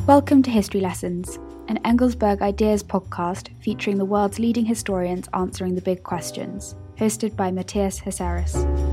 Welcome to History Lessons, an Engelsberg Ideas podcast featuring the world's leading historians answering the big questions, hosted by Matthias Hesseris.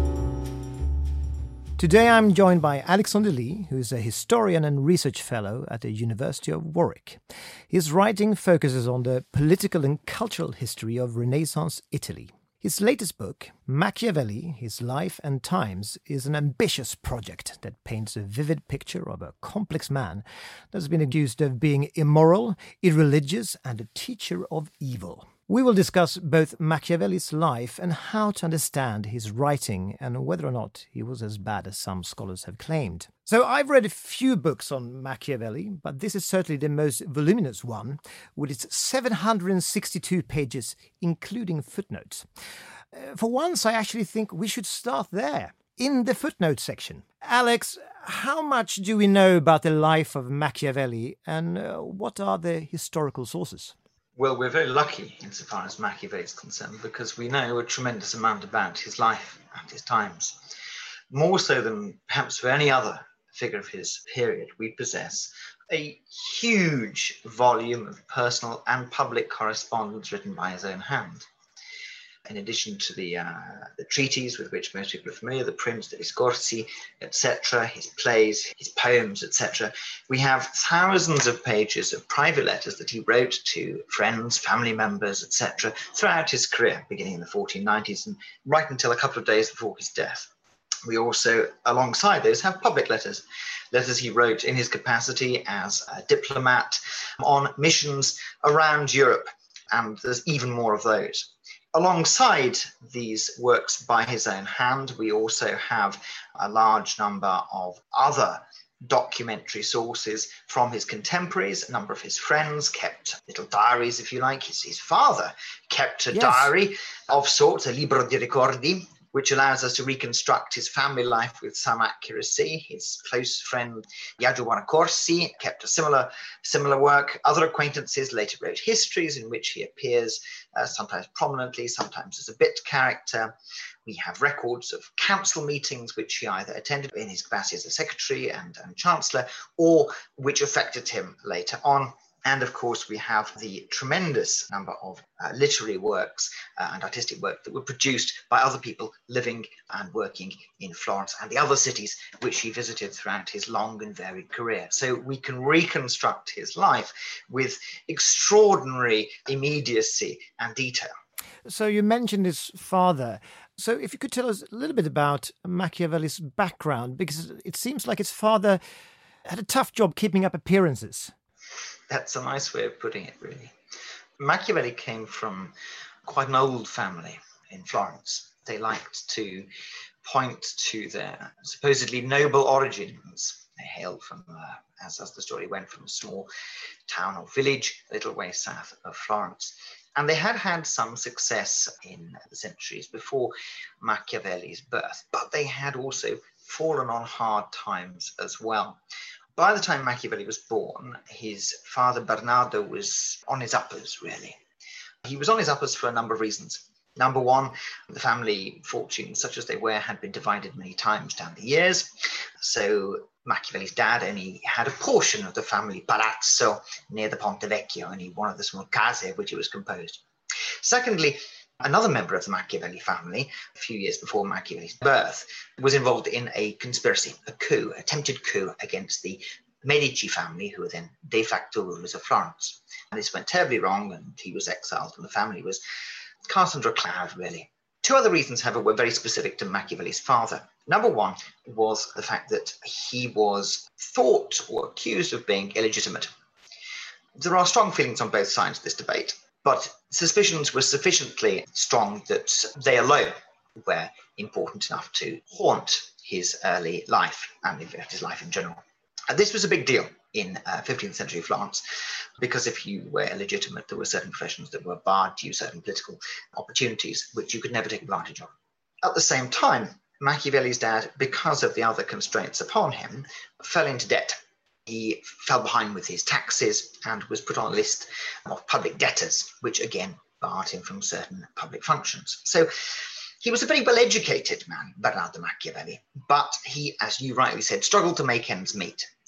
Today I'm joined by Alexander Lee, who is a historian and research fellow at the University of Warwick. His writing focuses on the political and cultural history of Renaissance Italy. His latest book, Machiavelli, His Life and Times, is an ambitious project that paints a vivid picture of a complex man that has been accused of being immoral, irreligious, and a teacher of evil. We will discuss both Machiavelli's life and how to understand his writing and whether or not he was as bad as some scholars have claimed. So I've read a few books on Machiavelli, but this is certainly the most voluminous one, with its 762 pages, including footnotes. For once, I actually think we should start there, in the footnote section. Alex, how much do we know about the life of Machiavelli, and what are the historical sources? Well, we're very lucky insofar as Machiavelli is concerned because we know a tremendous amount about his life and his times. More so than perhaps for any other figure of his period, we possess a huge volume of personal and public correspondence written by his own hand. In addition to the treaties with which most people are familiar, the Prims, the Discorsi, etc., his plays, his poems, etc., we have thousands of pages of private letters that he wrote to friends, family members, etc., throughout his career, beginning in the 1490s and right until a couple of days before his death. We also, alongside those, have public letters he wrote in his capacity as a diplomat on missions around Europe, and there's even more of those. Alongside these works by his own hand, we also have a large number of other documentary sources from his contemporaries. A number of his friends kept little diaries, if you like. His father kept a diary of sorts, a libro di ricordi, which allows us to reconstruct his family life with some accuracy. His close friend Biagio Buonaccorsi kept a similar work. Other acquaintances later wrote histories in which he appears sometimes prominently, sometimes as a bit character. We have records of council meetings which he either attended in his capacity as a secretary and chancellor, or which affected him later on. And of course, we have the tremendous number of literary works and artistic work that were produced by other people living and working in Florence and the other cities which he visited throughout his long and varied career. So we can reconstruct his life with extraordinary immediacy and detail. So you mentioned his father. So if you could tell us a little bit about Machiavelli's background, because it seems like his father had a tough job keeping up appearances. That's a nice way of putting it, really. Machiavelli came from quite an old family in Florence. They liked to point to their supposedly noble origins. They hailed from, as the story went, from a small town or village a little way south of Florence. And they had had some success in the centuries before Machiavelli's birth, but they had also fallen on hard times as well. By the time Machiavelli was born, his father Bernardo was on his uppers, really. He was on his uppers for a number of reasons. Number one, the family fortunes, such as they were, had been divided many times down the years. So Machiavelli's dad only had a portion of the family palazzo near the Ponte Vecchio, only one of the small case of which it was composed. Secondly, another member of the Machiavelli family, a few years before Machiavelli's birth, was involved in a conspiracy, a coup, attempted coup against the Medici family, who were then de facto rulers of Florence. And this went terribly wrong, and he was exiled, and the family was cast under a cloud, really. Two other reasons, however, were very specific to Machiavelli's father. Number one was the fact that he was thought or accused of being illegitimate. There are strong feelings on both sides of this debate, but suspicions were sufficiently strong that they alone were important enough to haunt his early life and in fact his life in general. And this was a big deal in 15th century Florence, because if you were illegitimate, there were certain professions that were barred to you, certain political opportunities which you could never take advantage of. At the same time, Machiavelli's dad, because of the other constraints upon him, fell into debt. He fell behind with his taxes and was put on a list of public debtors, which again barred him from certain public functions. So he was a very well-educated man, Bernardo Machiavelli, but he, as you rightly said, struggled to make ends meet.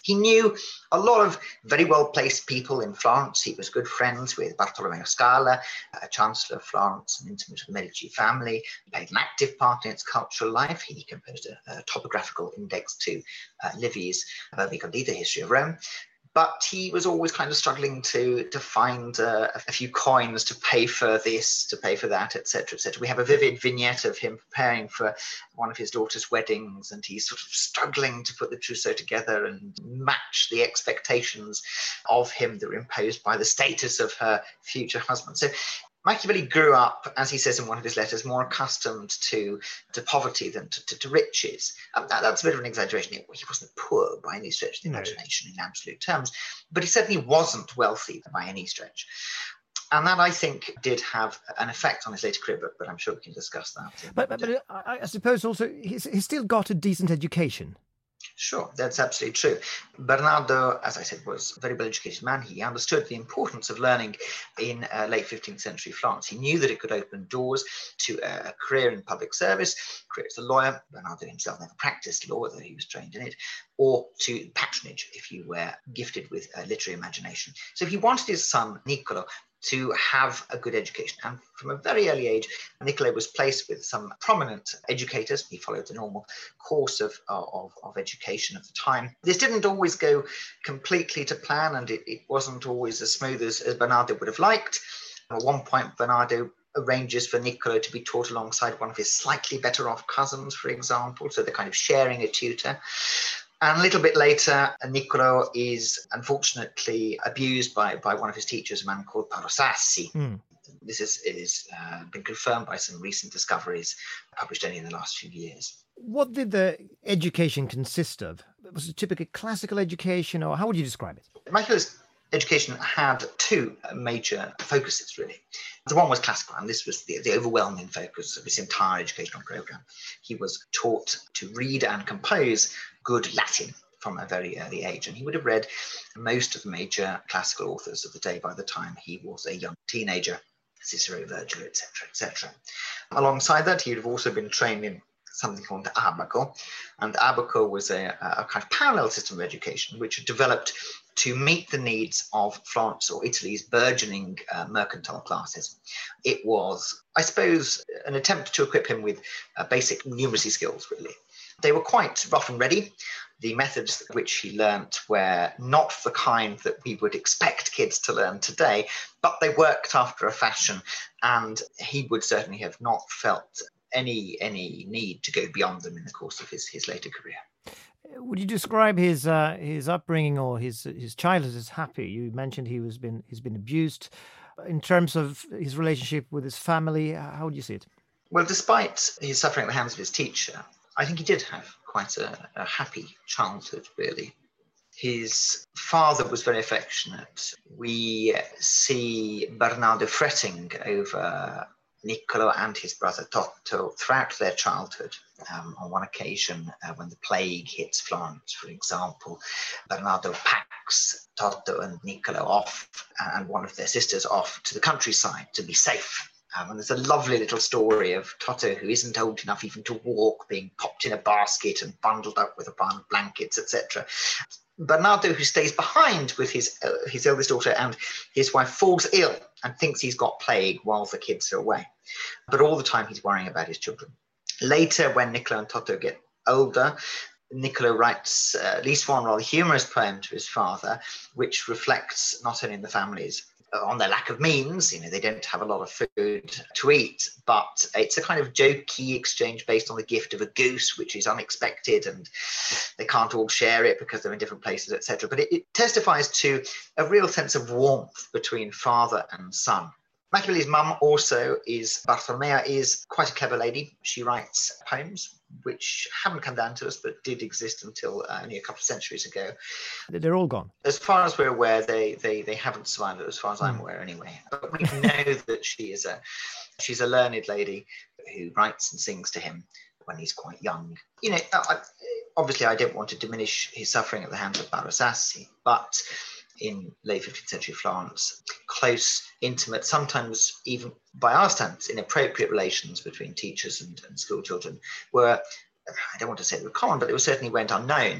He knew a lot of very well-placed people in Florence. He was good friends with Bartolomeo Scala, a Chancellor of Florence and intimate of the Medici family. He played an active part in its cultural life. He composed a topographical index to Livy's Verbi Condita, History of Rome. But he was always kind of struggling to find a few coins to pay for this, to pay for that, etc., etc. We have a vivid vignette of him preparing for one of his daughter's weddings, and he's sort of struggling to put the trousseau together and match the expectations of him that were imposed by the status of her future husband. So Machiavelli grew up, as he says in one of his letters, more accustomed to poverty than to riches. That's a bit of an exaggeration. He wasn't poor by any stretch of the imagination in absolute terms, but he certainly wasn't wealthy by any stretch. And that, I think, did have an effect on his later career, but I'm sure we can discuss that. But I suppose also he's still got a decent education. Sure, that's absolutely true. Bernardo, as I said, was a very well-educated man. He understood the importance of learning in late 15th century Florence. He knew that it could open doors to a career in public service, a career as a lawyer. Bernardo himself never practiced law, though he was trained in it, or to patronage if you were gifted with a literary imagination. So he wanted his son, Niccolo, to have a good education. And from a very early age, Niccolo was placed with some prominent educators. He followed the normal course of education at the time. This didn't always go completely to plan, and it wasn't always as smooth as Bernardo would have liked. At one point, Bernardo arranges for Niccolo to be taught alongside one of his slightly better off cousins, for example, so they're kind of sharing a tutor. And a little bit later, Niccolo is unfortunately abused by one of his teachers, a man called Paolo Sassi. This is been confirmed by some recent discoveries published only in the last few years. What did the education consist of? Was it typically classical education, or how would you describe it? Machiavelli's education had two major focuses, really. The one was classical, and this was the overwhelming focus of his entire educational program. He was taught to read and compose good Latin from a very early age, and he would have read most of the major classical authors of the day by the time he was a young teenager, Cicero, Virgil, etc., etc. Alongside that, he would have also been trained in something called the Abaco, and the Abaco was a kind of parallel system of education which had developed to meet the needs of Florence or Italy's burgeoning mercantile classes. It was, I suppose, an attempt to equip him with basic numeracy skills, really. They were quite rough and ready. The methods which he learnt were not the kind that we would expect kids to learn today, but they worked after a fashion, and he would certainly have not felt any need to go beyond them in the course of his later career. Would you describe his upbringing or his childhood as happy? You mentioned he's been abused. In terms of his relationship with his family, how would you see it? Well, despite his suffering at the hands of his teacher, I think he did have quite a happy childhood, really. His father was very affectionate. We see Bernardo fretting over Niccolo and his brother Toto throughout their childhood. On one occasion, when the plague hits Florence, for example, Bernardo packs Toto and Niccolo off and one of their sisters off to the countryside to be safe. And there's a lovely little story of Toto, who isn't old enough even to walk, being popped in a basket and bundled up with a pile of blankets, etc. Bernardo, who stays behind with his eldest daughter and his wife, falls ill and thinks he's got plague while the kids are away. But all the time he's worrying about his children. Later, when Niccolo and Toto get older, Niccolo writes at least one rather humorous poem to his father, which reflects not only the family's on their lack of means. They don't have a lot of food to eat, but it's a kind of jokey exchange based on the gift of a goose, which is unexpected, and they can't all share it because they're in different places, etc. But it testifies to a real sense of warmth between father and son. Machiavelli's mum also Bartolomea is quite a clever lady. She writes poems which haven't come down to us but did exist until only a couple of centuries ago. They're all gone. As far as we're aware, they haven't survived, as far as I'm aware anyway. But we know that she's a learned lady who writes and sings to him when he's quite young. Obviously I don't want to diminish his suffering at the hands of Paolo Sassi, but in late 15th century Florence, close, intimate, sometimes even by our standards, inappropriate relations between teachers and school children were, I don't want to say they were common, but they certainly went unknown.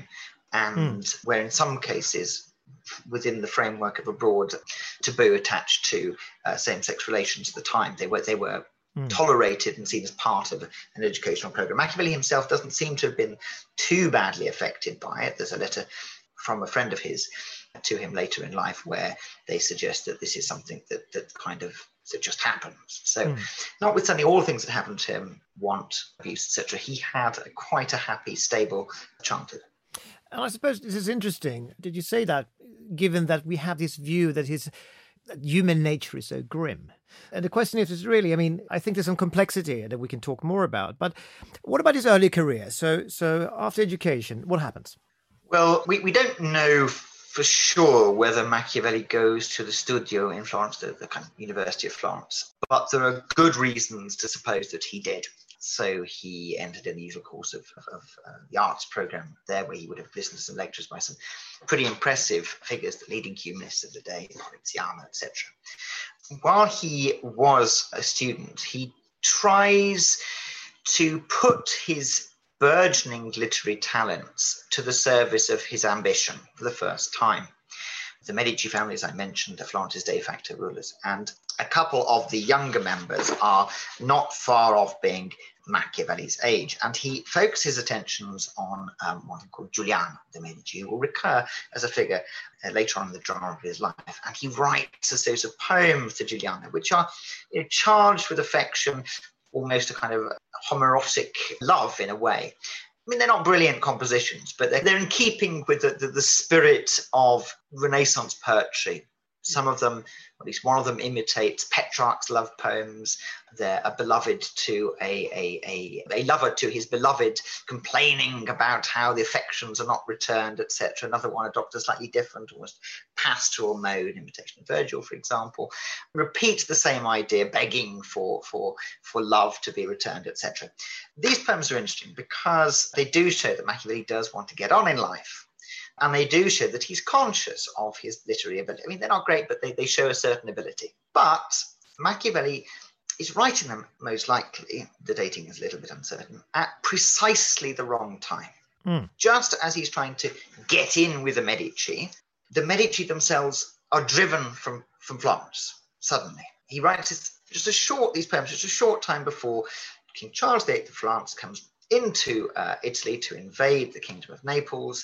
and where in some cases, within the framework of a broad taboo attached to same-sex relations at the time, they were tolerated and seen as part of an educational program. Machiavelli himself doesn't seem to have been too badly affected by it. There's a letter from a friend of his to him later in life where they suggest that this is something that kind of that just happens. So notwithstanding all the things that happened to him, want, abuse, etc., he had quite a happy, stable childhood. And I suppose this is interesting. Did you say that, given that we have this view that human nature is so grim? And the question is really, I mean, I think there's some complexity that we can talk more about. But what about his early career? So after education, what happens? Well, we don't know for sure whether Machiavelli goes to the Studio in Florence, the kind of University of Florence, but there are good reasons to suppose that he did. So he entered in the usual course of the arts program there, where he would have listened to some lectures by some pretty impressive figures, the leading humanists of the day, Poliziano, etc. While he was a student, he tries to put his burgeoning literary talents to the service of his ambition for the first time. The Medici family, as I mentioned, are Florence's de facto rulers, and a couple of the younger members are not far off being Machiavelli's age, and he focuses attentions on one called Giuliano de' Medici, who will recur as a figure later on in the drama of his life, and he writes a series of poems to Giuliano, which are charged with affection, almost a kind of homoerotic love in a way. I mean, they're not brilliant compositions, but they're in keeping with the spirit of Renaissance poetry. Some of them, at least one of them, imitates Petrarch's love poems. They're a beloved to a lover to his beloved, complaining about how the affections are not returned, etc. Another one adopts a slightly different, almost pastoral mode, imitation of Virgil, for example. Repeats the same idea, begging for love to be returned, etc. These poems are interesting because they do show that Machiavelli does want to get on in life. And they do show that he's conscious of his literary ability. I mean, they're not great, but they show a certain ability. But Machiavelli is writing them, most likely, the dating is a little bit uncertain, at precisely the wrong time. Just as he's trying to get in with the Medici themselves are driven from Florence, suddenly. He writes these poems just a short time before King Charles VIII of France comes into Italy to invade the Kingdom of Naples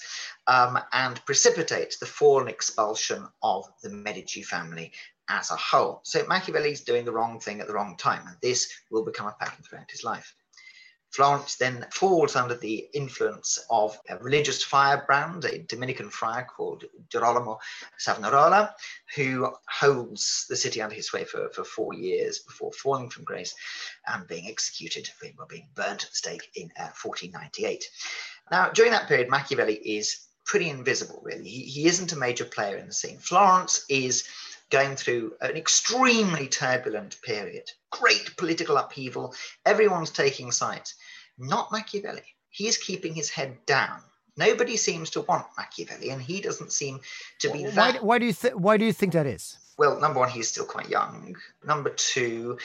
and precipitates the fall and expulsion of the Medici family as a whole. So Machiavelli's doing the wrong thing at the wrong time, and this will become a pattern throughout his life. Florence then falls under the influence of a religious firebrand, a Dominican friar called Girolamo Savonarola, who holds the city under his sway for 4 years before falling from grace and being executed, being burnt at the stake in 1498. Now, during that period, Machiavelli is pretty invisible, really. He isn't a major player in the scene. Florence is going through an extremely turbulent period, great political upheaval. Everyone's taking sides. Not Machiavelli. He is keeping his head down. Nobody seems to want Machiavelli, and he doesn't seem to be that. Why do you think that is? Well, number one, he's still quite young. Number two,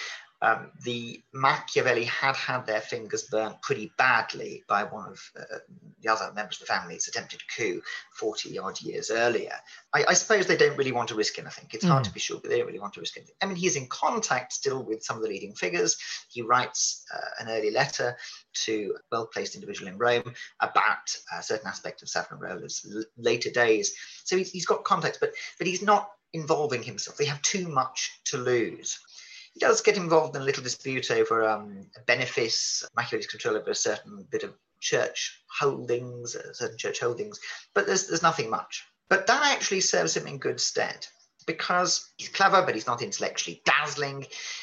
the Machiavelli had their fingers burnt pretty badly by one of the other members of the family's attempted coup 40-odd years earlier. I suppose they don't really want to risk anything. It's hard to be sure, but they don't really want to risk anything. I mean, he's in contact still with some of the leading figures. He writes an early letter to a well-placed individual in Rome about a certain aspect of Savonarola's later days. So he's got contacts, but he's not involving himself. They have too much to lose. He does get involved in a little dispute over a benefice, Machiavelli's control over a certain bit of church holdings, but there's nothing much. But that actually serves him in good stead because he's clever, but he's not intellectually dazzling.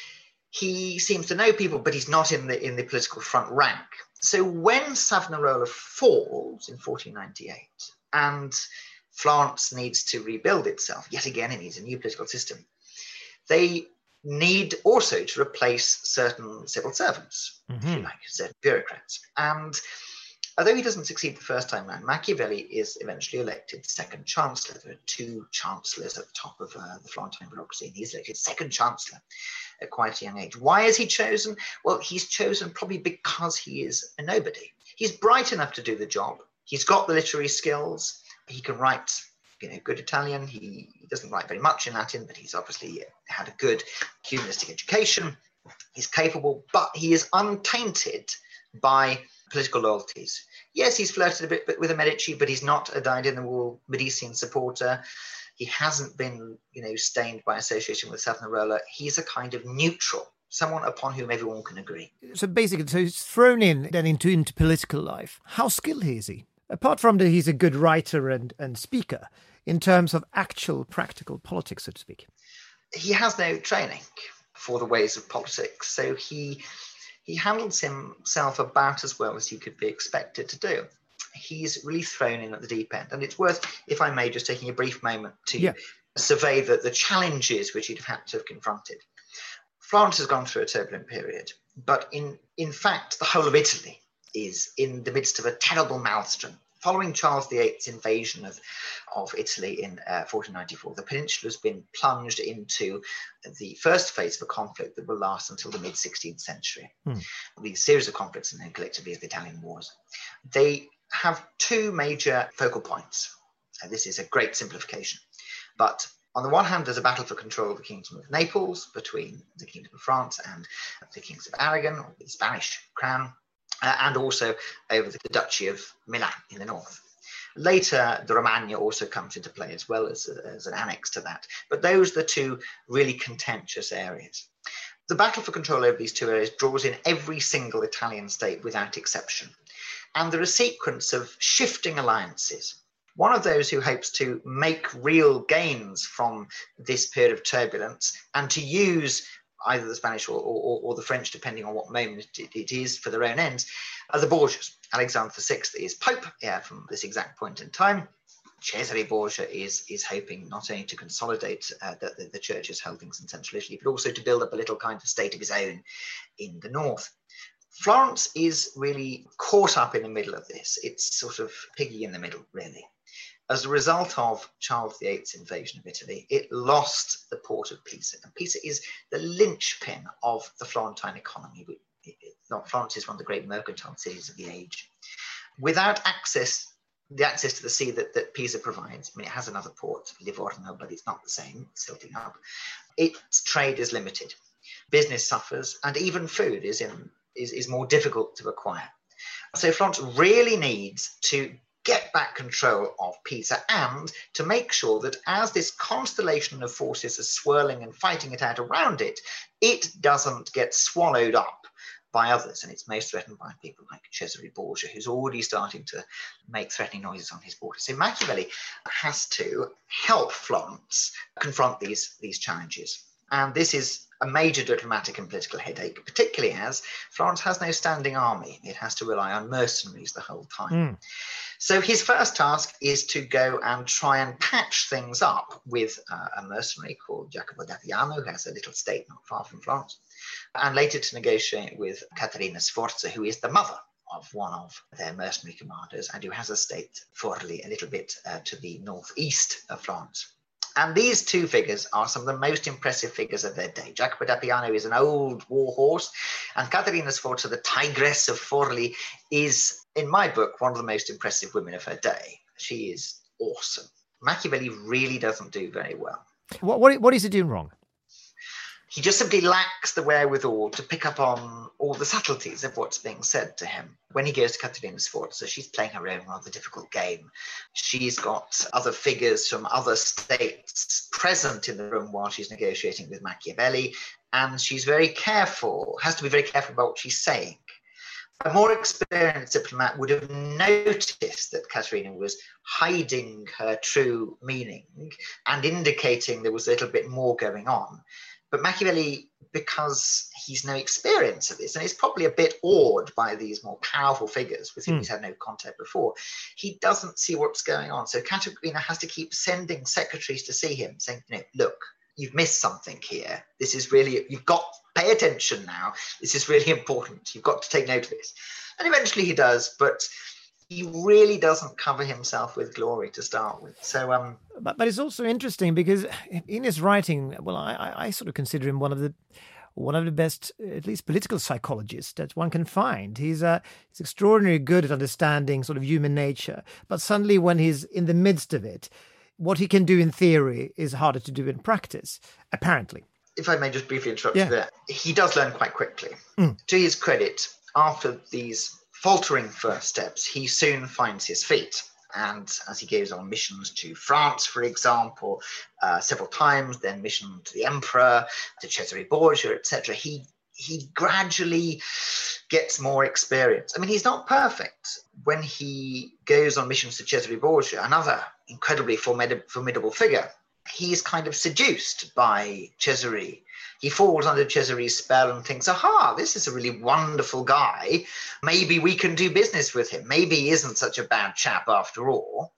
He seems to know people, but he's not in the political front rank. So when Savonarola falls in 1498 and Florence needs to rebuild itself, yet again it needs a new political system, they need also to replace certain civil servants, if you like, certain bureaucrats. And although he doesn't succeed the first time round, Machiavelli is eventually elected second chancellor. There are two chancellors at the top of the Florentine bureaucracy, and he's elected second chancellor at quite a young age. Why is he chosen? Well, he's chosen probably because he is a nobody. He's bright enough to do the job. He's got the literary skills. He can write, good Italian. He doesn't write very much in Latin, but he's obviously had a good humanistic education. He's capable, but he is untainted by political loyalties. Yes, he's flirted a bit with the Medici, but he's not a dyed-in-the-wool Medician supporter. He hasn't been, stained by association with Savonarola. He's a kind of neutral, someone upon whom everyone can agree. So basically, he's thrown in then into political life. How skilled is he? Apart from that he's a good writer and speaker, in terms of actual practical politics, so to speak. He has no training for the ways of politics, so he handles himself about as well as he could be expected to do. He's really thrown in at the deep end. And it's worth, if I may, just taking a brief moment to survey the challenges which he'd have had to have confronted. Florence has gone through a turbulent period, but in fact, the whole of Italy is in the midst of a terrible maelstrom. Following Charles VIII's invasion of Italy in 1494, the peninsula has been plunged into the first phase of a conflict that will last until the mid-16th century. These series of conflicts are known collectively as the Italian Wars. They have two major focal points. This is a great simplification. But on the one hand, there's a battle for control of the Kingdom of Naples between the Kingdom of France and the Kings of Aragon, or the Spanish crown, and also over the Duchy of Milan in the north. Later, the Romagna also comes into play as well as an annex to that. But those are the two really contentious areas. The battle for control over these two areas draws in every single Italian state without exception. And there are a sequence of shifting alliances. One of those who hopes to make real gains from this period of turbulence and to use either the Spanish or the French, depending on what moment it is, for their own ends, are the Borgias. Alexander VI is Pope from this exact point in time. Cesare Borgia is hoping not only to consolidate the church's holdings in central Italy, but also to build up a little kind of state of his own in the north. Florence is really caught up in the middle of this. It's sort of piggy in the middle, really. As a result of Charles VIII's invasion of Italy, it lost the port of Pisa. And Pisa is the linchpin of the Florentine economy. Florence is one of the great mercantile cities of the age. Without the access to the sea that Pisa provides, it has another port, Livorno, but it's not the same, it's silting up. Its trade is limited. Business suffers, and even food is more difficult to acquire. So Florence really needs to get back control of Pisa and to make sure that as this constellation of forces is swirling and fighting it out around it, it doesn't get swallowed up by others. And it's most threatened by people like Cesare Borgia, who's already starting to make threatening noises on his border. So Machiavelli has to help Florence confront these challenges. And this is a major diplomatic and political headache, particularly as Florence has no standing army. It has to rely on mercenaries the whole time. So his first task is to go and try and patch things up with a mercenary called Jacopo d'Appiano, who has a little state not far from Florence, and later to negotiate with Caterina Sforza, who is the mother of one of their mercenary commanders and who has a state, Forli, a little bit to the northeast of Florence. And these two figures are some of the most impressive figures of their day. Jacopo d'Appiano is an old war horse, and Caterina Sforza, the tigress of Forli, is, in my book, one of the most impressive women of her day. She is awesome. Machiavelli really doesn't do very well. What is he doing wrong? He just simply lacks the wherewithal to pick up on all the subtleties of what's being said to him. When he goes to Caterina Sforza, she's playing her own rather difficult game. She's got other figures from other states present in the room while she's negotiating with Machiavelli, and she's very careful, has to be very careful about what she's saying. A more experienced diplomat would have noticed that Caterina was hiding her true meaning and indicating there was a little bit more going on. But Machiavelli, because he's no experience of this, and is probably a bit awed by these more powerful figures with whom he's had no contact before, he doesn't see what's going on. So Caterina has to keep sending secretaries to see him, saying, look, you've missed something here. This is really, pay attention now. This is really important. You've got to take note of this. And eventually he does, but he really doesn't cover himself with glory to start with. So, but it's also interesting because in his writing, well, I sort of consider him one of one of the best, at least political psychologists that one can find. He's extraordinarily good at understanding sort of human nature, but suddenly when he's in the midst of it, what he can do in theory is harder to do in practice, apparently. If I may just briefly interrupt you there, he does learn quite quickly. To his credit, after these faltering first steps, he soon finds his feet. And as he goes on missions to France, for example, several times, then mission to the Emperor, to Cesare Borgia, etc., he gradually gets more experience. I mean, he's not perfect. When he goes on missions to Cesare Borgia, another incredibly formidable figure, he's kind of seduced by Cesare. He falls under Cesare's spell and thinks, aha, this is a really wonderful guy. Maybe we can do business with him. Maybe he isn't such a bad chap after all.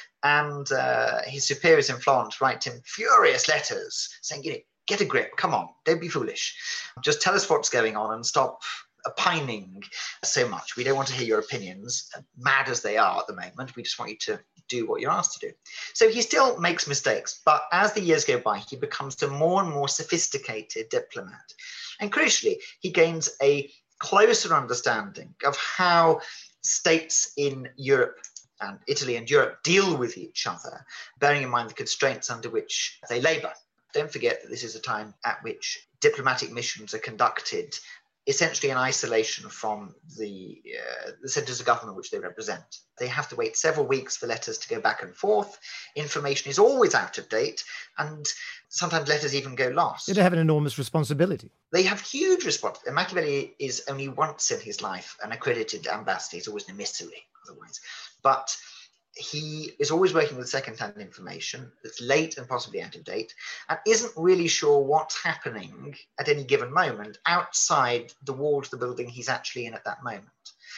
And his superiors in Florence write him furious letters saying, get a grip. Come on, don't be foolish. Just tell us what's going on and stop opining so much. We don't want to hear your opinions, mad as they are at the moment. We just want you to do what you're asked to do. So he still makes mistakes, but as the years go by, he becomes a more and more sophisticated diplomat. And crucially, he gains a closer understanding of how states in Europe and Italy and Europe deal with each other, bearing in mind the constraints under which they labor. Don't forget that this is a time at which diplomatic missions are conducted essentially in isolation from the centres of government which they represent. They have to wait several weeks for letters to go back and forth. Information is always out of date, and sometimes letters even go lost. They have an enormous responsibility. They have huge responsibility. Machiavelli is only once in his life an accredited ambassador. He's always an emissary otherwise. But he is always working with second-hand information that's late and possibly out of date, and isn't really sure what's happening at any given moment outside the walls of the building he's actually in at that moment.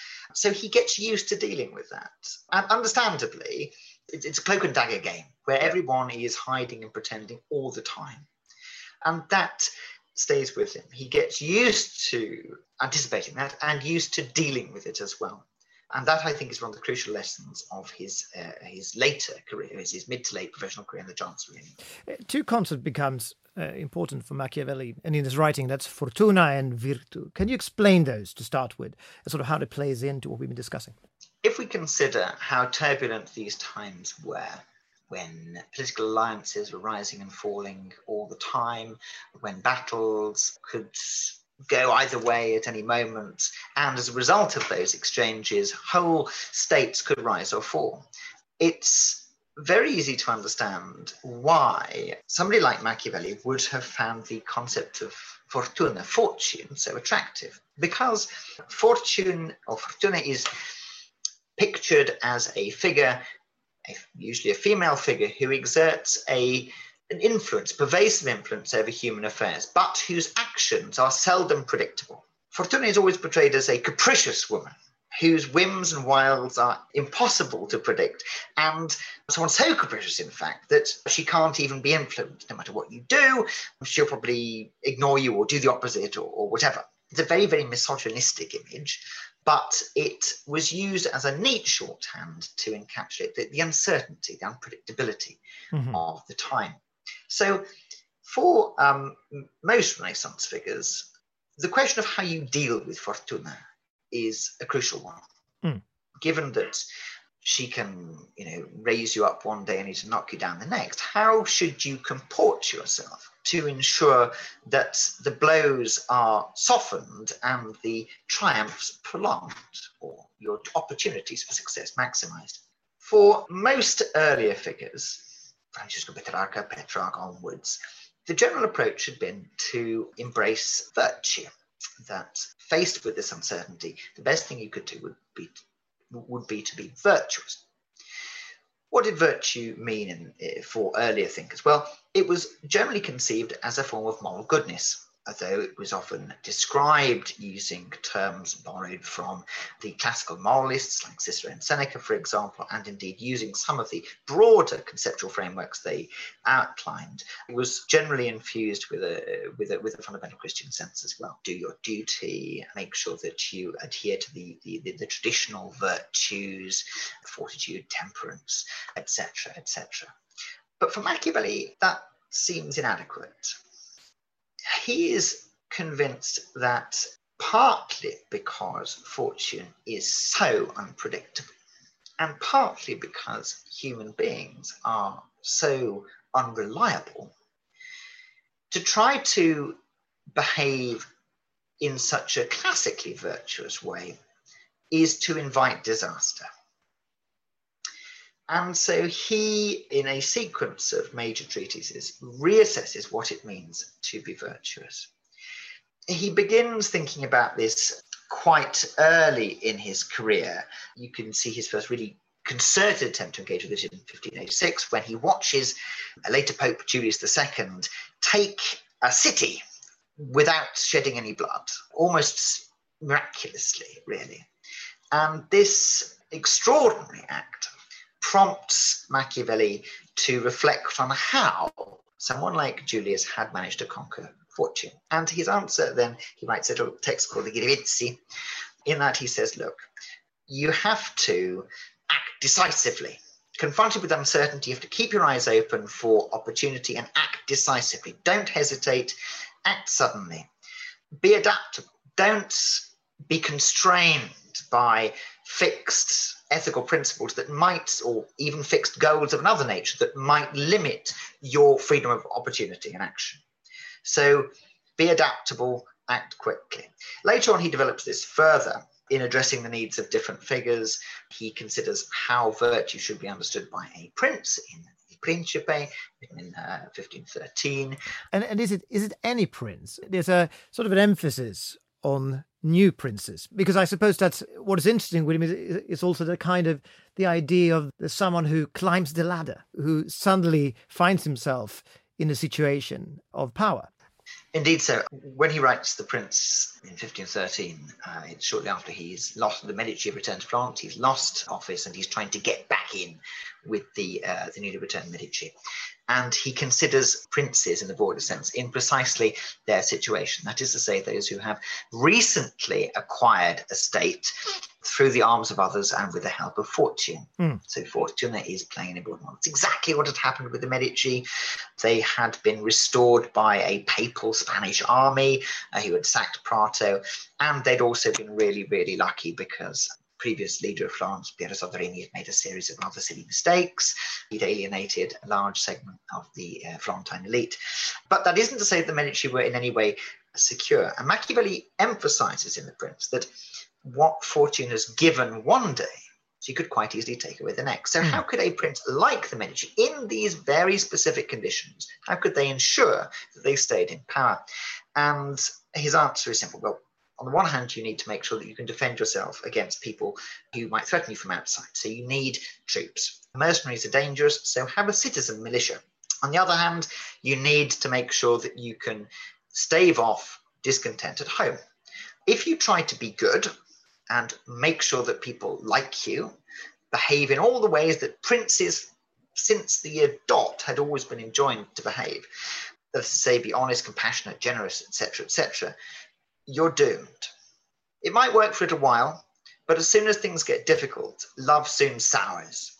So he gets used to dealing with that. And understandably, it's a cloak and dagger game where everyone is hiding and pretending all the time. And that stays with him. He gets used to anticipating that and used to dealing with it as well. And that, I think, is one of the crucial lessons of his later career, his mid to late professional career in the Chancellery. Two concepts becomes important for Machiavelli and in his writing. That's fortuna and virtu. Can you explain those to start with, and sort of how it plays into what we've been discussing? If we consider how turbulent these times were, when political alliances were rising and falling all the time, when battles could go either way at any moment, and as a result of those exchanges, whole states could rise or fall. It's very easy to understand why somebody like Machiavelli would have found the concept of fortuna, fortune, so attractive, because fortune or fortuna is pictured as a figure, usually a female figure, who exerts an influence, pervasive influence over human affairs, but whose actions are seldom predictable. Fortuna is always portrayed as a capricious woman whose whims and wiles are impossible to predict, and someone so capricious, in fact, that she can't even be influenced. No matter what you do, she'll probably ignore you or do the opposite or whatever. It's a very, very misogynistic image, but it was used as a neat shorthand to encapsulate the uncertainty, the unpredictability of the time. So for most Renaissance figures, the question of how you deal with Fortuna is a crucial one. Given that she can, raise you up one day and to knock you down the next, how should you comport yourself to ensure that the blows are softened and the triumphs prolonged, or your opportunities for success maximized? For most earlier figures, Francesco Petrarca, Petrarch onwards, the general approach had been to embrace virtue, that faced with this uncertainty, the best thing you could do would be to be virtuous. What did virtue mean for earlier thinkers? Well, it was generally conceived as a form of moral goodness, although it was often described using terms borrowed from the classical moralists like Cicero and Seneca, for example, and indeed using some of the broader conceptual frameworks they outlined. It was generally infused with a fundamental Christian sense as well. Do your duty, make sure that you adhere to the traditional virtues, fortitude, temperance, etc., etc. But for Machiavelli, that seems inadequate. He is convinced that partly because fortune is so unpredictable, and partly because human beings are so unreliable, to try to behave in such a classically virtuous way is to invite disaster. And so he, in a sequence of major treatises, reassesses what it means to be virtuous. He begins thinking about this quite early in his career. You can see his first really concerted attempt to engage with it in 1586, when he watches a later Pope, Julius II, take a city without shedding any blood, almost miraculously, really. And this extraordinary act prompts Machiavelli to reflect on how someone like Julius had managed to conquer fortune. And his answer then, he writes a little text called the Girivizi. In that he says, look, you have to act decisively. Confronted with uncertainty, you have to keep your eyes open for opportunity and act decisively. Don't hesitate, act suddenly. Be adaptable. Don't be constrained by fixed ethical principles that might, or even fixed goals of another nature that might limit your freedom of opportunity and action. So be adaptable, act quickly. Later on, he develops this further in addressing the needs of different figures. He considers how virtue should be understood by a prince in the Principe, written in 1513. And is it any prince? There's a sort of an emphasis on new princes, because I suppose that's what is interesting with him is also the idea of someone who climbs the ladder, who suddenly finds himself in a situation of power. Indeed so. When he writes The Prince in 1513, it's shortly after he's lost, the Medici have returned to France, he's lost office and he's trying to get back in with the newly returned Medici. And he considers princes in the broader sense in precisely their situation. That is to say, those who have recently acquired a state through the arms of others and with the help of fortune. So fortune is playing an important role. It's exactly what had happened with the Medici. They had been restored by a papal Spanish army who had sacked Prato, and they'd also been really, really lucky because previous leader of Florence, Piero Soderini, had made a series of rather silly mistakes. He'd alienated a large segment of the Florentine elite. But that isn't to say that the Medici were in any way secure. And Machiavelli emphasizes in The Prince that what fortune has given one day, she could quite easily take away the next. So how could a prince like the Medici, in these very specific conditions, how could they ensure that they stayed in power? And his answer is simple. Well, on the one hand, you need to make sure that you can defend yourself against people who might threaten you from outside. So you need troops. Mercenaries are dangerous, so have a citizen militia. On the other hand, you need to make sure that you can stave off discontent at home. If you try to be good and make sure that people like you, behave in all the ways that princes since the year dot had always been enjoined to behave, let's say be honest, compassionate, generous, etc., you're doomed. It might work for a little while, but as soon as things get difficult, love soon sours.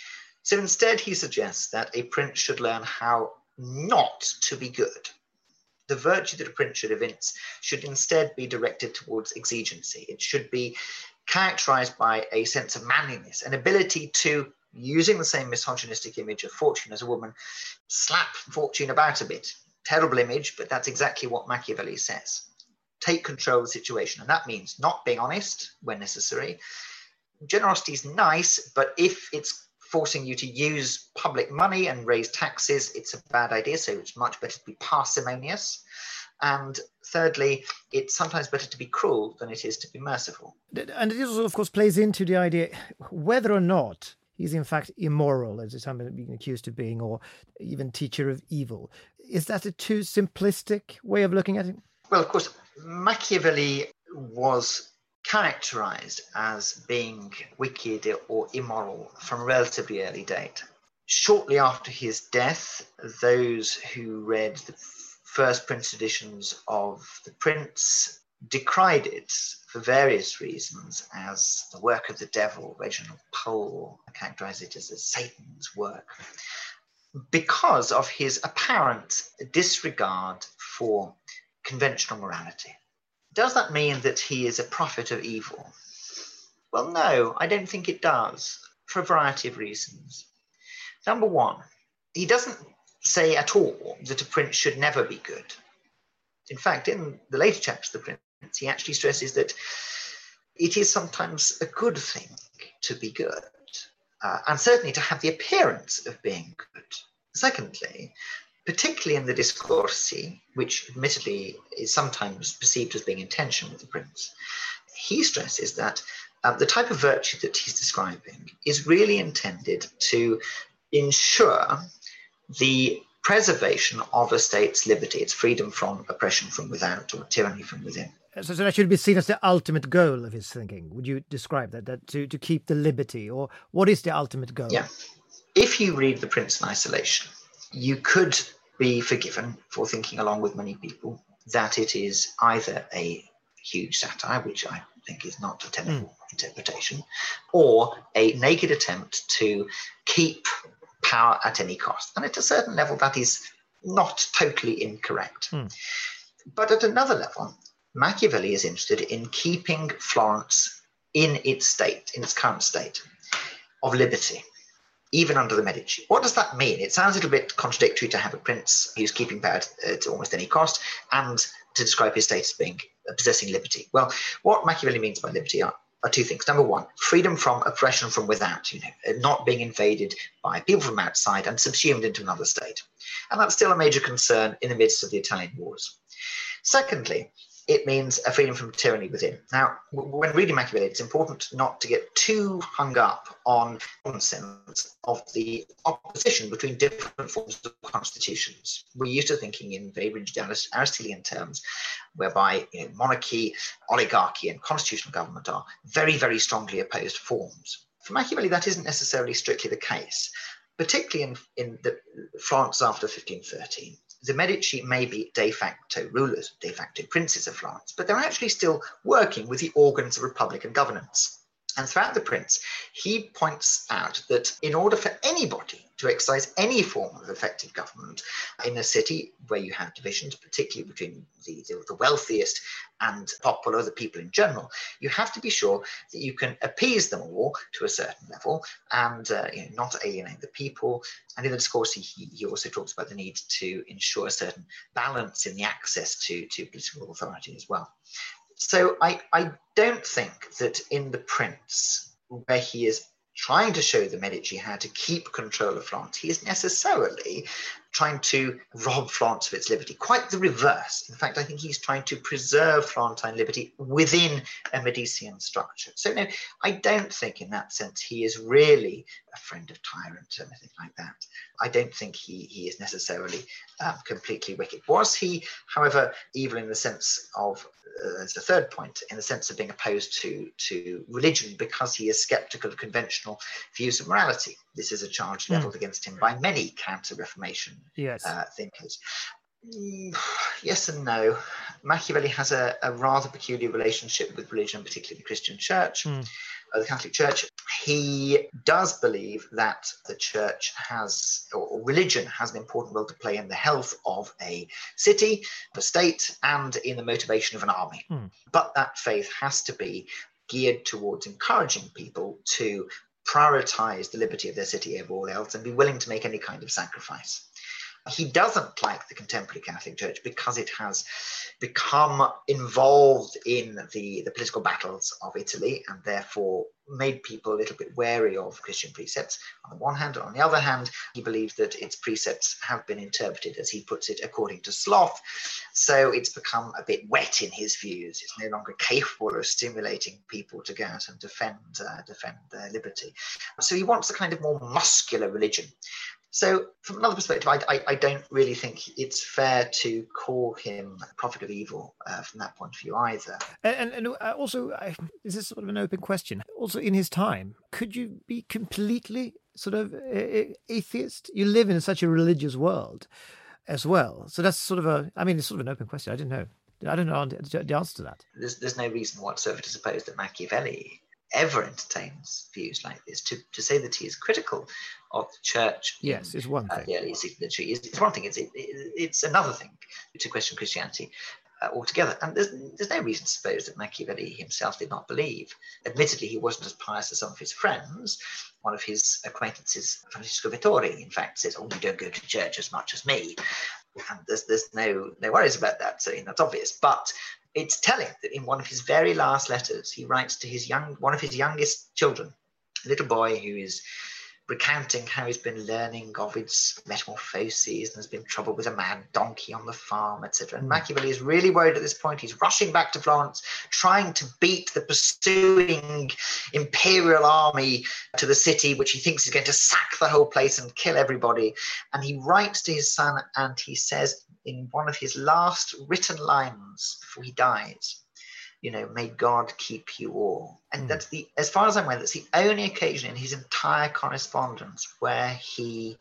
So instead, he suggests that a prince should learn how not to be good. The virtue that a prince should evince should instead be directed towards exigency. It should be characterized by a sense of manliness, an ability to, using the same misogynistic image of fortune as a woman, slap fortune about a bit. Terrible image, but that's exactly what Machiavelli says. Take control of the situation. And that means not being honest when necessary. Generosity is nice, but if it's forcing you to use public money and raise taxes, it's a bad idea. So it's much better to be parsimonious. And thirdly, it's sometimes better to be cruel than it is to be merciful. And it also, of course, plays into the idea whether or not he's in fact immoral, as somebody being accused of being, or even teacher of evil. Is that a too simplistic way of looking at it? Well, of course, Machiavelli was characterized as being wicked or immoral from a relatively early date. Shortly after his death, those who read the first printed editions of The Prince decried it for various reasons as the work of the devil. Reginald Pole characterized it as Satan's work, because of his apparent disregard for conventional morality. Does that mean that he is a prophet of evil? Well, no, I don't think it does, for a variety of reasons. Number one, he doesn't say at all that a prince should never be good. In fact, in the later chapters of the Prince, he actually stresses that it is sometimes a good thing to be good, and certainly to have the appearance of being good. Secondly, particularly in the Discorsi, which admittedly is sometimes perceived as being in tension with the Prince, he stresses that the type of virtue that he's describing is really intended to ensure the preservation of a state's liberty, its freedom from oppression from without or tyranny from within. So that should be seen as the ultimate goal of his thinking. Would you describe that to keep the liberty, or what is the ultimate goal? Yeah. If you read The Prince in isolation, you could be forgiven for thinking, along with many people, that it is either a huge satire, which I think is not a tenable interpretation, or a naked attempt to keep power at any cost. And at a certain level, that is not totally incorrect. But at another level, Machiavelli is interested in keeping Florence in its state, in its current state of liberty, even under the Medici. What does that mean? It sounds a little bit contradictory to have a prince who's keeping power at almost any cost and to describe his state as being possessing liberty. Well, what Machiavelli means by liberty are two things. Number one, freedom from oppression from without, not being invaded by people from outside and subsumed into another state. And that's still a major concern in the midst of the Italian wars. Secondly, it means a freedom from tyranny within. Now, when reading Machiavelli, it's important not to get too hung up on nonsense of the opposition between different forms of constitutions. We're used to thinking in very rigid Aristotelian terms, whereby monarchy, oligarchy, and constitutional government are very, very strongly opposed forms. For Machiavelli, that isn't necessarily strictly the case, particularly in the France after 1513. The Medici may be de facto rulers, de facto princes of Florence, but they're actually still working with the organs of republican governance. And throughout The Prince, he points out that in order for anybody to exercise any form of effective government in a city where you have divisions, particularly between the wealthiest and popular, the people in general, you have to be sure that you can appease them all to a certain level and not alienate the people. And in the discourse, he also talks about the need to ensure a certain balance in the access to political authority as well. So I don't think that in The Prince, where he is trying to show the Medici how to keep control of Florence, he is necessarily trying to rob Florence of its liberty. Quite the reverse. In fact, I think he's trying to preserve Florentine liberty within a Medician structure. So no, I don't think in that sense he is really a friend of tyrants or anything like that. I don't think he is necessarily completely wicked. Was he, however, evil in the sense of, as a third point, in the sense of being opposed to religion because he is skeptical of conventional views of morality? This is a charge leveled against him by many counter-Reformation thinkers. Yes and no. Machiavelli has a rather peculiar relationship with religion, particularly the Christian Church, the Catholic Church. He does believe that the church has, or religion has, an important role to play in the health of a city, the state, and in the motivation of an army. But that faith has to be geared towards encouraging people to prioritize the liberty of their city over all else and be willing to make any kind of sacrifice. He doesn't like the contemporary Catholic Church because it has become involved in the political battles of Italy and therefore made people a little bit wary of Christian precepts on the one hand. On the other hand, he believes that its precepts have been interpreted, as he puts it, according to sloth. So it's become a bit wet in his views. It's no longer capable of stimulating people to go out and defend their liberty. So he wants a kind of more muscular religion. So from another perspective, I don't really think it's fair to call him a prophet of evil from that point of view either. And also, this is sort of an open question. Also, in his time, could you be completely sort of atheist? You live in such a religious world as well. So that's sort of it's sort of an open question. I don't know the answer to that. There's no reason whatsoever to suppose that Machiavelli ever entertains views like this. To say that he is critical of the church, is one thing. The early 16th century is one thing. It's another thing to question Christianity. altogether. And there's no reason to suppose that Machiavelli himself did not believe. Admittedly, he wasn't as pious as some of his friends. One of his acquaintances, Francisco Vittori, in fact, says, "Oh, you don't go to church as much as me." And there's no worries about that. So that's obvious. But it's telling that in one of his very last letters, he writes to one of his youngest children, a little boy who is recounting how he's been learning Ovid's Metamorphoses and has been troubled with a mad donkey on the farm, etc. And Machiavelli is really worried at this point. He's rushing back to Florence, trying to beat the pursuing imperial army to the city, which he thinks is going to sack the whole place and kill everybody. And he writes to his son and he says in one of his last written lines before he dies, may God keep you all. And that's as far as I'm aware, that's the only occasion in his entire correspondence where he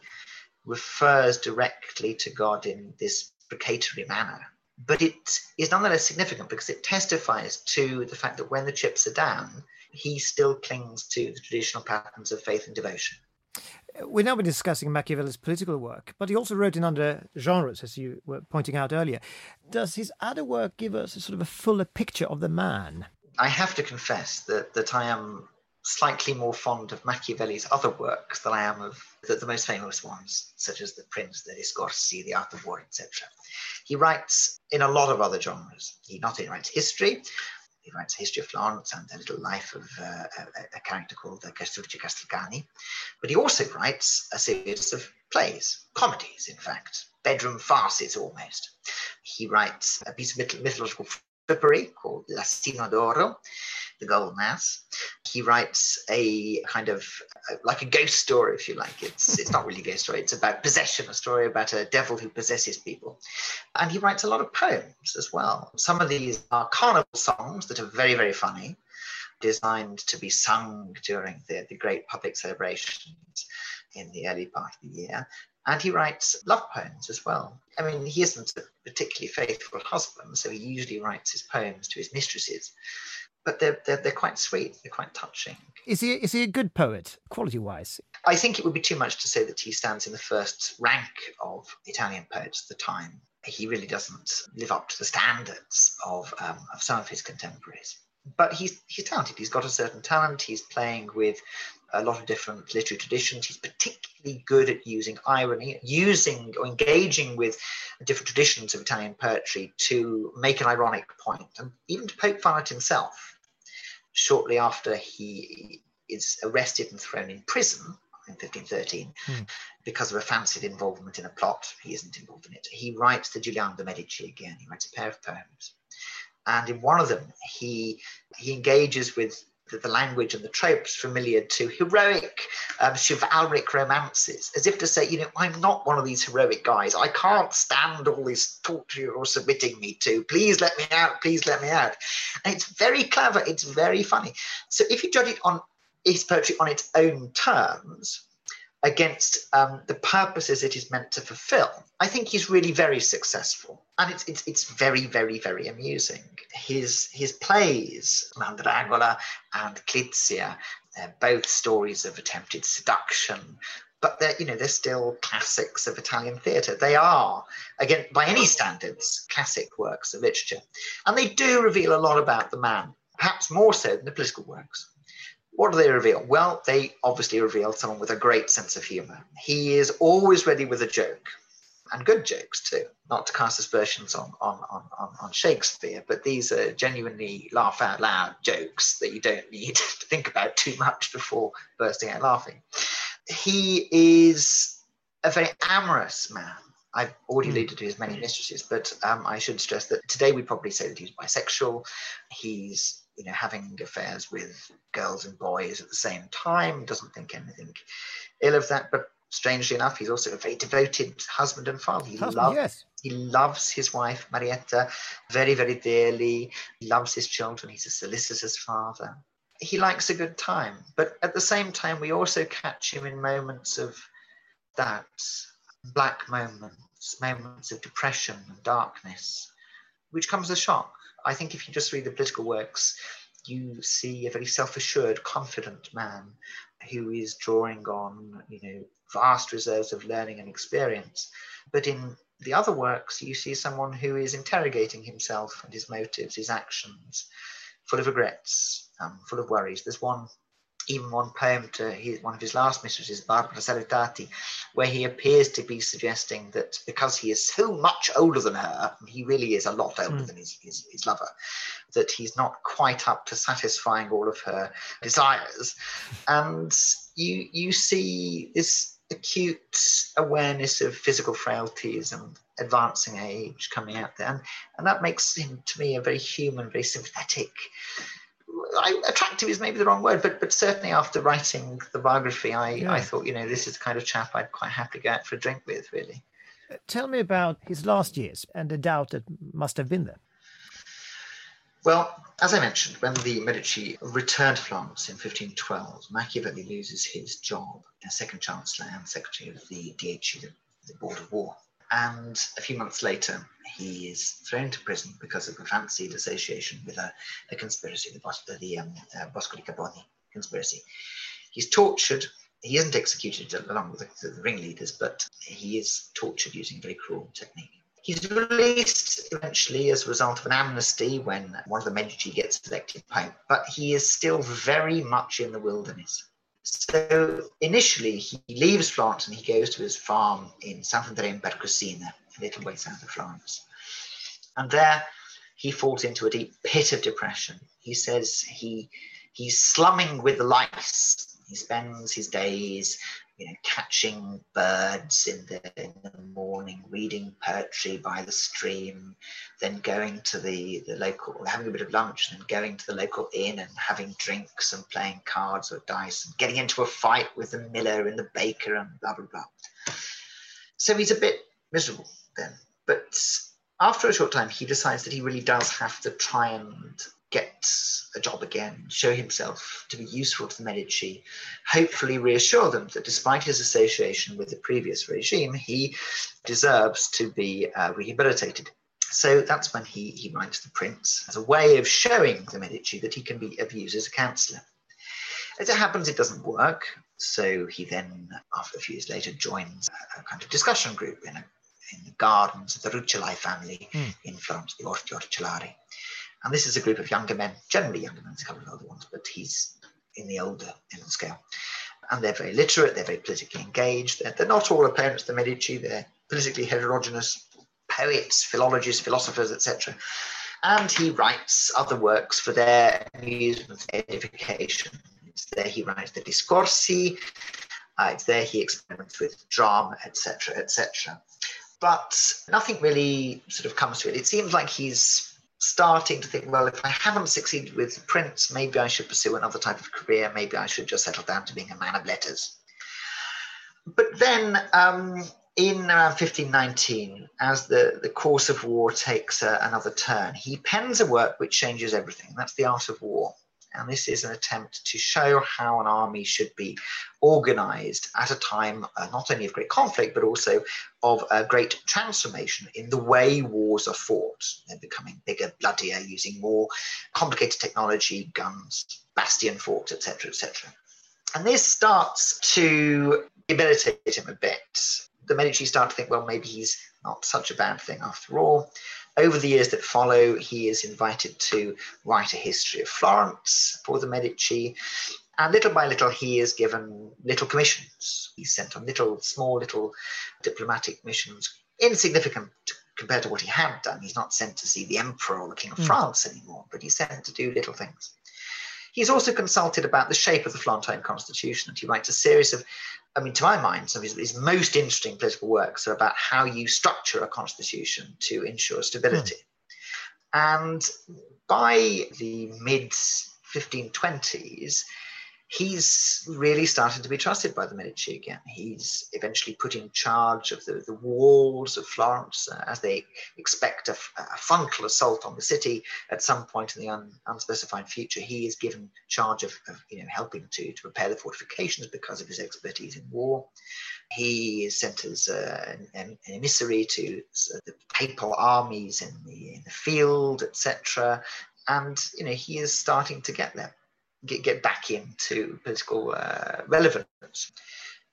refers directly to God in this precatory manner. But it is nonetheless significant because it testifies to the fact that when the chips are down, he still clings to the traditional patterns of faith and devotion. We've now been discussing Machiavelli's political work, but he also wrote in other genres, as you were pointing out earlier. Does his other work give us a sort of a fuller picture of the man? I have to confess that I am slightly more fond of Machiavelli's other works than I am of the most famous ones, such as The Prince, The Discorsi, The Art of War, etc. He writes in a lot of other genres. He not only writes history, he writes a history of Florence and a little life of a character called Castruccio Castricani. But he also writes a series of plays, comedies, in fact, bedroom farces almost. He writes a piece of mythological frippery called L'Asino d'Oro, The Golden Ass. He writes a kind of like a ghost story, if you like. It's not really a ghost story. It's about possession, a story about a devil who possesses people. And he writes a lot of poems as well. Some of these are carnival songs that are very, very funny, designed to be sung during the great public celebrations in the early part of the year. And he writes love poems as well. I mean, he isn't a particularly faithful husband, so he usually writes his poems to his mistresses. But they're quite sweet. They're quite touching. Is he a good poet, quality-wise? I think it would be too much to say that he stands in the first rank of Italian poets at the time. He really doesn't live up to the standards of some of his contemporaries. But he's talented. He's got a certain talent. He's playing with a lot of different literary traditions. He's particularly good at using irony, using or engaging with different traditions of Italian poetry to make an ironic point, and even to poke fun at himself. Shortly after he is arrested and thrown in prison in 1513 because of a fancied involvement in a plot, he isn't involved in it. He writes the Giuliano de' Medici again. He writes a pair of poems. And in one of them, he engages with the language and the tropes familiar to heroic, chivalric romances, as if to say, I'm not one of these heroic guys. I can't stand all this torture you're submitting me to. Please let me out. Please let me out. And it's very clever. It's very funny. So if you judge it on his poetry on its own terms, against the purposes it is meant to fulfill, I think he's really very successful. And it's very, very, very amusing. His plays, Mandragola and Clizia, they're both stories of attempted seduction, but they're still classics of Italian theatre. They are, again, by any standards, classic works of literature. And they do reveal a lot about the man, perhaps more so than the political works. What do they reveal? Well, they obviously reveal someone with a great sense of humour. He is always ready with a joke, and good jokes too. Not to cast aspersions on Shakespeare, but these are genuinely laugh out loud jokes that you don't need to think about too much before bursting out laughing. He is a very amorous man. I've already alluded to his many mistresses, but I should stress that today we'd probably say that he's bisexual. He's having affairs with girls and boys at the same time, doesn't think anything ill of that. But strangely enough, he's also a very devoted husband and father. He loves his wife, Marietta, very, very dearly. He loves his children. He's a solicitor's father. He likes a good time. But at the same time, we also catch him in moments of that, black moments of depression and darkness, which comes as a shock. I think if you just read the political works, you see a very self-assured, confident man who is drawing on, vast reserves of learning and experience. But in the other works, you see someone who is interrogating himself and his motives, his actions, full of regrets, full of worries. There's one poem to one of his last mistresses, Barbara Salutati, where he appears to be suggesting that because he is so much older than her, and he really is a lot older than his lover, that he's not quite up to satisfying all of her desires. And you see this acute awareness of physical frailties and advancing age coming out there. And that makes him, to me, a very human, very sympathetic. Attractive is maybe the wrong word, but certainly after writing the biography, I thought, this is the kind of chap I'd quite happily go out for a drink with, really. Tell me about his last years and the doubt that must have been there. Well, as I mentioned, when the Medici return to Florence in 1512, Machiavelli loses his job as second chancellor and secretary of the DHU, the Board of War. And a few months later, he is thrown to prison because of a fancied association with a conspiracy, the Bosco di Caboni conspiracy. He's tortured. He isn't executed along with the ringleaders, but he is tortured using a very cruel technique. He's released eventually as a result of an amnesty when one of the Medici gets elected pope, but he is still very much in the wilderness. So initially he leaves Florence and he goes to his farm in Sant'Andrea in Percosina, a little way south of Florence. And there he falls into a deep pit of depression. He says he's slumming with the lice. He spends his days catching birds in the morning, reading poetry by the stream, then going to the local, having a bit of lunch, and then going to the local inn and having drinks and playing cards or dice and getting into a fight with the miller and the baker and blah, blah, blah. So he's a bit miserable then. But after a short time, he decides that he really does have to try and get a job again, show himself to be useful to the Medici, hopefully reassure them that despite his association with the previous regime, he deserves to be rehabilitated. So that's when he writes The Prince as a way of showing the Medici that he can be of use as a counsellor. As it happens, it doesn't work. So he then, after a few years later, joins a kind of discussion group in the gardens of the Rucellai family in Florence, the Orti Orcellari. And this is a group of younger men, generally younger men, there's a couple of older ones, but he's in the older end of the scale. And they're very literate, they're very politically engaged. They're not all opponents of the Medici, they're politically heterogeneous poets, philologists, philosophers, etc. And he writes other works for their amusement, edification. It's there he writes the Discorsi, it's there he experiments with drama, etc., etc. But nothing really sort of comes to it. It seems like he's starting to think, well, if I haven't succeeded with The Prince, maybe I should pursue another type of career. Maybe I should just settle down to being a man of letters. But then in around 1519, as the course of war takes another turn, he pens a work which changes everything. That's The Art of War. And this is an attempt to show how an army should be organized at a time not only of great conflict, but also of a great transformation in the way wars are fought. They're becoming bigger, bloodier, using more complicated technology, guns, bastion forts, etc., etc. And this starts to debilitate him a bit. The Medici start to think, well, maybe he's not such a bad thing after all. Over the years that follow, he is invited to write a history of Florence for the Medici. And little by little, he is given little commissions. He's sent on small little diplomatic missions, insignificant compared to what he had done. He's not sent to see the emperor or the king of France anymore, but he's sent to do little things. He's also consulted about the shape of the Florentine constitution, and he writes a series of, to my mind, some of his most interesting political works are about how you structure a constitution to ensure stability. And by the mid-1520s, he's really started to be trusted by the Medici again. He's eventually put in charge of the walls of Florence as they expect a frontal assault on the city at some point in the unspecified future. He is given charge of helping to repair the fortifications because of his expertise in war. He is sent as an emissary to the papal armies in the field, etc. And he is starting to get back into political relevance.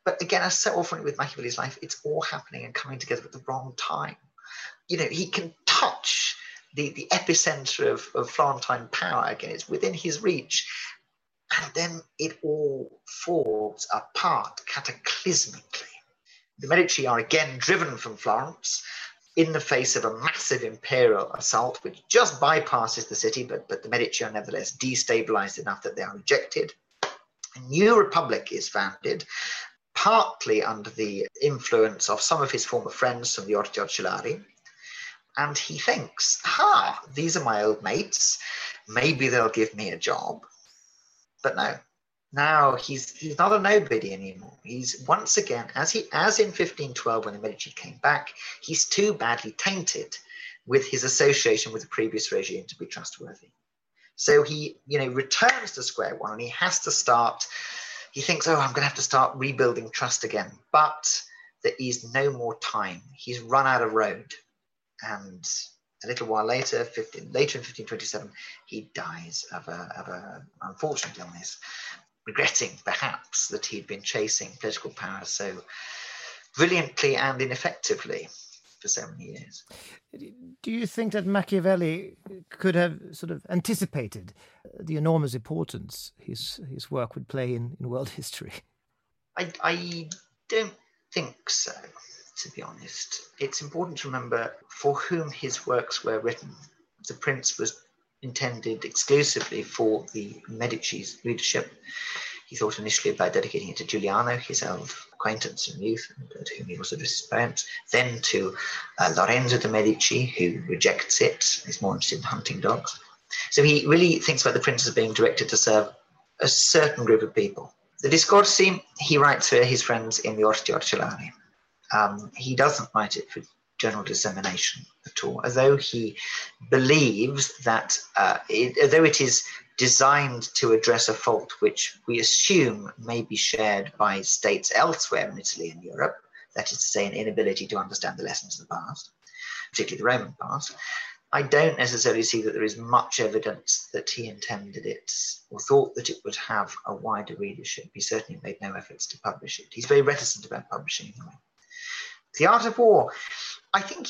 But again, as so often with Machiavelli's life, it's all happening and coming together at the wrong time. He can touch the epicenter of Florentine power. Again, it's within his reach. And then it all falls apart cataclysmically. The Medici are again driven from Florence in the face of a massive imperial assault, which just bypasses the city, but the Medici are nevertheless destabilized enough that they are rejected. A new republic is founded, partly under the influence of some of his former friends from the Orti Ocellari. And he thinks, these are my old mates. Maybe they'll give me a job. But no, now he's not a nobody anymore. He's once again, as in 1512 when the Medici came back, he's too badly tainted with his association with the previous regime to be trustworthy. So he, returns to square one, and he has to start. He thinks, I'm going to have to start rebuilding trust again. But there is no more time. He's run out of road. And a little while later, later in 1527, he dies of a unfortunate illness, regretting perhaps that he'd been chasing political power so brilliantly and ineffectively for so many years. Do you think that Machiavelli could have sort of anticipated the enormous importance his work would play in world history? I don't think so, to be honest. It's important to remember for whom his works were written. The Prince was intended exclusively for the Medici's leadership. He thought initially about dedicating it to Giuliano, his old acquaintance in youth, and to whom he was his parents, then to Lorenzo de' Medici, who rejects it, is more interested in hunting dogs. So he really thinks about the Prince as being directed to serve a certain group of people. The Discorsi, he writes for his friends in the Orti Ocellari. He doesn't write it for general dissemination at all, although he believes that although it is designed to address a fault which we assume may be shared by states elsewhere in Italy and Europe, that is to say, an inability to understand the lessons of the past, particularly the Roman past, I don't necessarily see that there is much evidence that he intended it or thought that it would have a wider readership. He certainly made no efforts to publish it. He's very reticent about publishing anyway. The Art of War, I think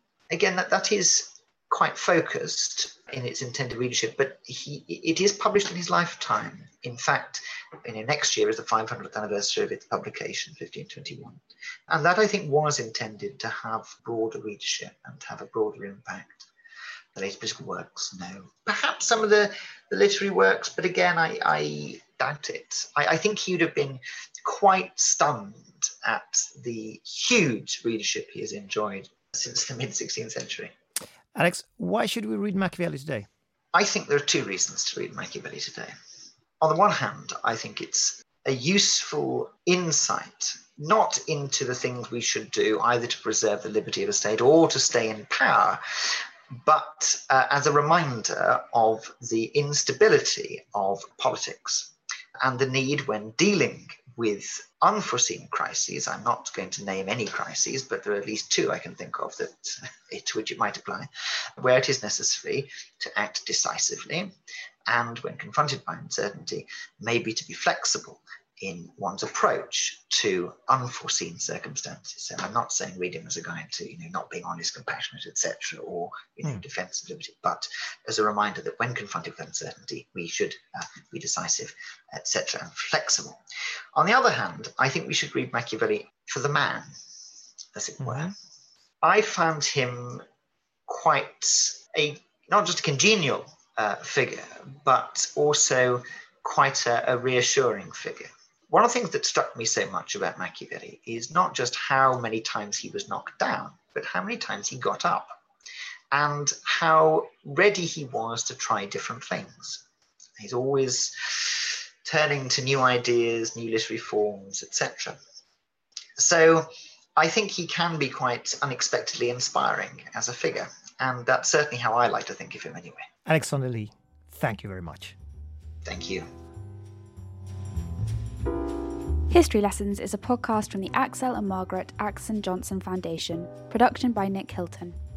that is quite focused in its intended readership, but it is published in his lifetime. In fact, next year is the 500th anniversary of its publication, 1521. And that, I think, was intended to have broader readership and to have a broader impact. The later political works, no. Perhaps some of the literary works, but again, I doubt it. I think he would have been quite stunned at the huge readership he has enjoyed since the mid-16th century. Alex, why should we read Machiavelli today? I think there are two reasons to read Machiavelli today. On the one hand, I think it's a useful insight, not into the things we should do, either to preserve the liberty of a state or to stay in power, but as a reminder of the instability of politics and the need when dealing with unforeseen crises. I'm not going to name any crises, but there are at least two I can think of to which it might apply, where it is necessary to act decisively and, when confronted by uncertainty, maybe to be flexible in one's approach to unforeseen circumstances. So I'm not saying read him as a guide to, not being honest, compassionate, etc., or defense of liberty, but as a reminder that when confronted with uncertainty, we should be decisive, etc., and flexible. On the other hand, I think we should read Machiavelli for the man, as it were. I found him quite not just a congenial figure, but also quite a reassuring figure. One of the things that struck me so much about Machiavelli is not just how many times he was knocked down, but how many times he got up and how ready he was to try different things. He's always turning to new ideas, new literary forms, etc. So I think he can be quite unexpectedly inspiring as a figure, and that's certainly how I like to think of him anyway. Alexander Lee, thank you very much. Thank you. History Lessons is a podcast from the Axel and Margaret Axon Johnson Foundation, production by Nick Hilton.